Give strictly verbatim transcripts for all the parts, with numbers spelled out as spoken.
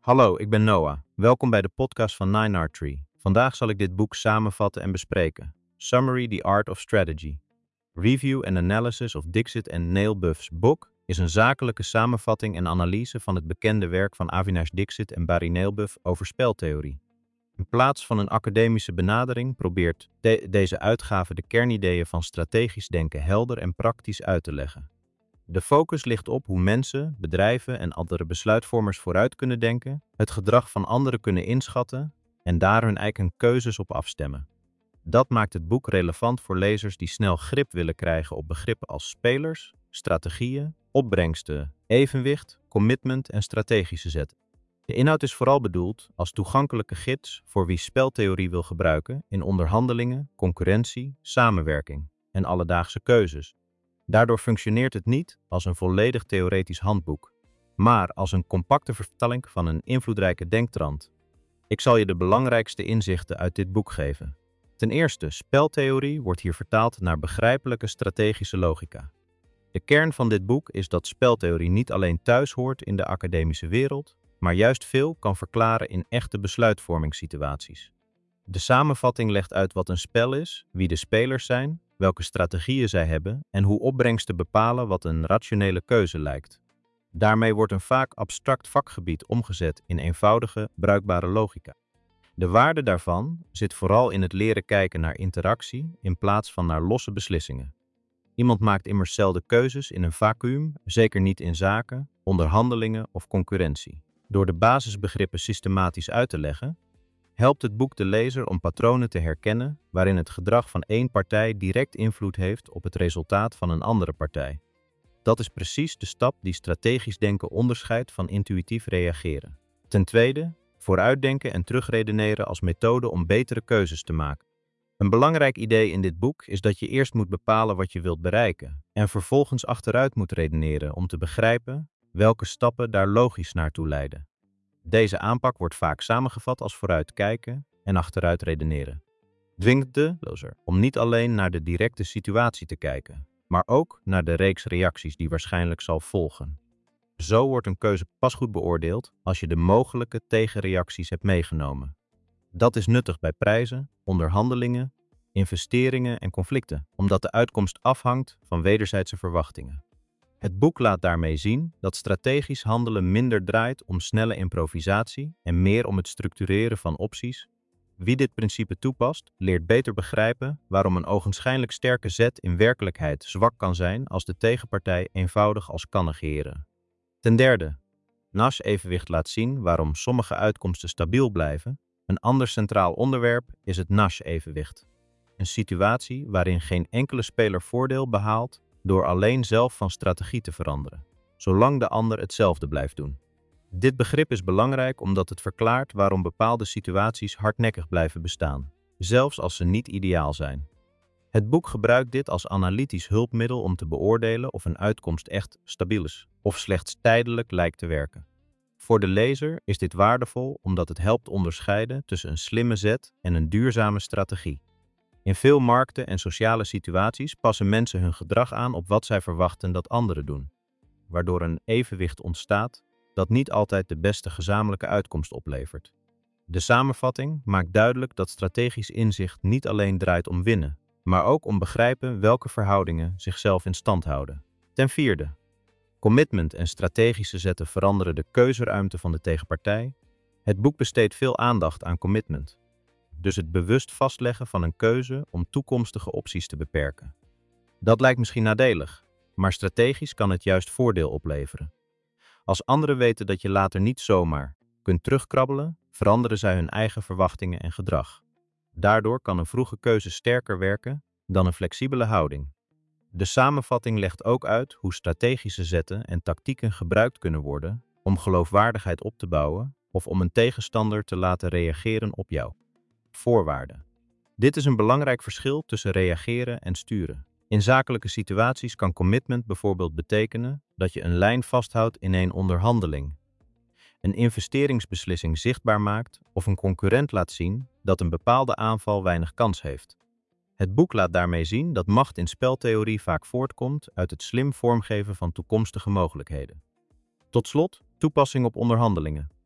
Hallo, ik ben Noah. Welkom bij de podcast van Nine Art Tree. Vandaag zal ik dit boek samenvatten en bespreken. Summary: The Art of Strategy. Review and Analysis of Dixit and Neil Buff's boek is een zakelijke samenvatting en analyse van het bekende werk van Avinash Dixit en Barry Neilbuff over speltheorie. In plaats van een academische benadering probeert de- deze uitgave de kernideeën van strategisch denken helder en praktisch uit te leggen. De focus ligt op hoe mensen, bedrijven en andere besluitvormers vooruit kunnen denken, het gedrag van anderen kunnen inschatten en daar hun eigen keuzes op afstemmen. Dat maakt het boek relevant voor lezers die snel grip willen krijgen op begrippen als spelers, strategieën, opbrengsten, evenwicht, commitment en strategische zet. De inhoud is vooral bedoeld als toegankelijke gids voor wie speltheorie wil gebruiken in onderhandelingen, concurrentie, samenwerking en alledaagse keuzes. Daardoor functioneert het niet als een volledig theoretisch handboek, maar als een compacte vertaling van een invloedrijke denktrand. Ik zal je de belangrijkste inzichten uit dit boek geven. Ten eerste, speltheorie wordt hier vertaald naar begrijpelijke strategische logica. De kern van dit boek is dat speltheorie niet alleen thuis hoort in de academische wereld, maar juist veel kan verklaren in echte besluitvormingssituaties. De samenvatting legt uit wat een spel is, wie de spelers zijn, welke strategieën zij hebben en hoe opbrengsten bepalen wat een rationele keuze lijkt. Daarmee wordt een vaak abstract vakgebied omgezet in eenvoudige, bruikbare logica. De waarde daarvan zit vooral in het leren kijken naar interactie in plaats van naar losse beslissingen. Iemand maakt immers zelden keuzes in een vacuüm, zeker niet in zaken, onderhandelingen of concurrentie. Door de basisbegrippen systematisch uit te leggen, helpt het boek de lezer om patronen te herkennen waarin het gedrag van één partij direct invloed heeft op het resultaat van een andere partij. Dat is precies de stap die strategisch denken onderscheidt van intuïtief reageren. Ten tweede, vooruitdenken en terugredeneren als methode om betere keuzes te maken. Een belangrijk idee in dit boek is dat je eerst moet bepalen wat je wilt bereiken en vervolgens achteruit moet redeneren om te begrijpen welke stappen daar logisch naartoe leiden. Deze aanpak wordt vaak samengevat als vooruitkijken en achteruit redeneren. Dwingt de lezer om niet alleen naar de directe situatie te kijken, maar ook naar de reeks reacties die waarschijnlijk zal volgen. Zo wordt een keuze pas goed beoordeeld als je de mogelijke tegenreacties hebt meegenomen. Dat is nuttig bij prijzen, onderhandelingen, investeringen en conflicten, omdat de uitkomst afhangt van wederzijdse verwachtingen. Het boek laat daarmee zien dat strategisch handelen minder draait om snelle improvisatie en meer om het structureren van opties. Wie dit principe toepast, leert beter begrijpen waarom een ogenschijnlijk sterke zet in werkelijkheid zwak kan zijn als de tegenpartij eenvoudig als kan negeren. Ten derde, Nash-evenwicht laat zien waarom sommige uitkomsten stabiel blijven. Een ander centraal onderwerp is het Nash-evenwicht. Een situatie waarin geen enkele speler voordeel behaalt door alleen zelf van strategie te veranderen, zolang de ander hetzelfde blijft doen. Dit begrip is belangrijk omdat het verklaart waarom bepaalde situaties hardnekkig blijven bestaan, zelfs als ze niet ideaal zijn. Het boek gebruikt dit als analytisch hulpmiddel om te beoordelen of een uitkomst echt stabiel is of slechts tijdelijk lijkt te werken. Voor de lezer is dit waardevol omdat het helpt onderscheiden tussen een slimme zet en een duurzame strategie. In veel markten en sociale situaties passen mensen hun gedrag aan op wat zij verwachten dat anderen doen, waardoor een evenwicht ontstaat dat niet altijd de beste gezamenlijke uitkomst oplevert. De samenvatting maakt duidelijk dat strategisch inzicht niet alleen draait om winnen, maar ook om begrijpen welke verhoudingen zichzelf in stand houden. Ten vierde, commitment en strategische zetten veranderen de keuzeruimte van de tegenpartij. Het boek besteedt veel aandacht aan commitment, dus het bewust vastleggen van een keuze om toekomstige opties te beperken. Dat lijkt misschien nadelig, maar strategisch kan het juist voordeel opleveren. Als anderen weten dat je later niet zomaar kunt terugkrabbelen, veranderen zij hun eigen verwachtingen en gedrag. Daardoor kan een vroege keuze sterker werken dan een flexibele houding. De samenvatting legt ook uit hoe strategische zetten en tactieken gebruikt kunnen worden om geloofwaardigheid op te bouwen of om een tegenstander te laten reageren op jou. Voorwaarden. Dit is een belangrijk verschil tussen reageren en sturen. In zakelijke situaties kan commitment bijvoorbeeld betekenen dat je een lijn vasthoudt in een onderhandeling, een investeringsbeslissing zichtbaar maakt of een concurrent laat zien dat een bepaalde aanval weinig kans heeft. Het boek laat daarmee zien dat macht in speltheorie vaak voortkomt uit het slim vormgeven van toekomstige mogelijkheden. Tot slot, toepassing op onderhandelingen.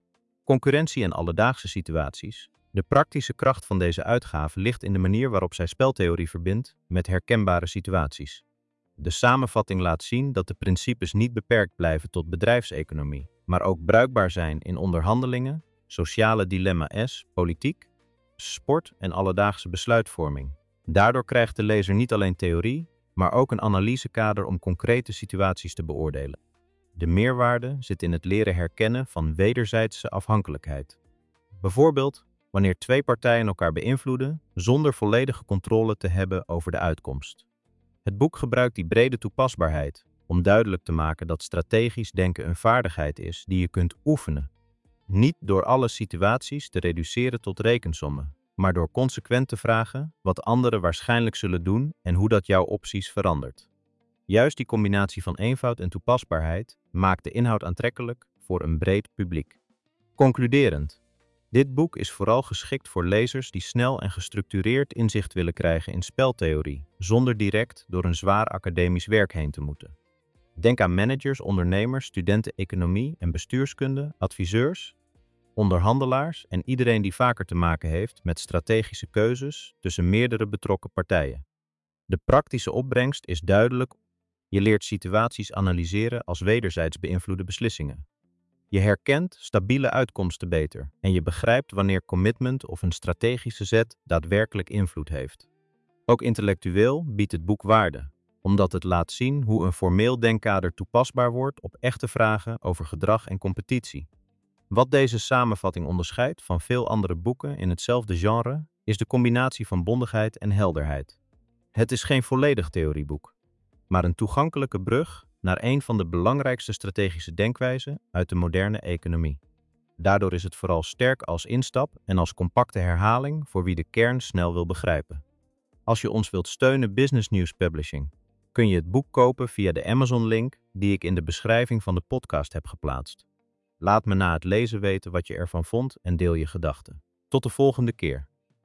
concurrentie en alledaagse situaties. De praktische kracht van deze uitgave ligt in de manier waarop zij speltheorie verbindt met herkenbare situaties. De samenvatting laat zien dat de principes niet beperkt blijven tot bedrijfseconomie, maar ook bruikbaar zijn in onderhandelingen, sociale dilemma's, politiek, sport en alledaagse besluitvorming. Daardoor krijgt de lezer niet alleen theorie, maar ook een analysekader om concrete situaties te beoordelen. De meerwaarde zit in het leren herkennen van wederzijdse afhankelijkheid. Bijvoorbeeld wanneer twee partijen elkaar beïnvloeden zonder volledige controle te hebben over de uitkomst. Het boek gebruikt die brede toepasbaarheid om duidelijk te maken dat strategisch denken een vaardigheid is die je kunt oefenen. Niet door alle situaties te reduceren tot rekensommen, maar door consequent te vragen wat anderen waarschijnlijk zullen doen en hoe dat jouw opties verandert. Juist die combinatie van eenvoud en toepasbaarheid maakt de inhoud aantrekkelijk voor een breed publiek. Concluderend. Dit boek is vooral geschikt voor lezers die snel en gestructureerd inzicht willen krijgen in speltheorie, zonder direct door een zwaar academisch werk heen te moeten. Denk aan managers, ondernemers, studenten economie en bestuurskunde, adviseurs, onderhandelaars en iedereen die vaker te maken heeft met strategische keuzes tussen meerdere betrokken partijen. De praktische opbrengst is duidelijk. Je leert situaties analyseren als wederzijds beïnvloede beslissingen. Je herkent stabiele uitkomsten beter en je begrijpt wanneer commitment of een strategische zet daadwerkelijk invloed heeft. Ook intellectueel biedt het boek waarde, omdat het laat zien hoe een formeel denkkader toepasbaar wordt op echte vragen over gedrag en competitie. Wat deze samenvatting onderscheidt van veel andere boeken in hetzelfde genre, is de combinatie van bondigheid en helderheid. Het is geen volledig theorieboek, maar een toegankelijke brug naar een van de belangrijkste strategische denkwijzen uit de moderne economie. Daardoor is het vooral sterk als instap en als compacte herhaling voor wie de kern snel wil begrijpen. Als je ons wilt steunen Business News Publishing, kun je het boek kopen via de Amazon-link die ik in de beschrijving van de podcast heb geplaatst. Laat me na het lezen weten wat je ervan vond en deel je gedachten. Tot de volgende keer.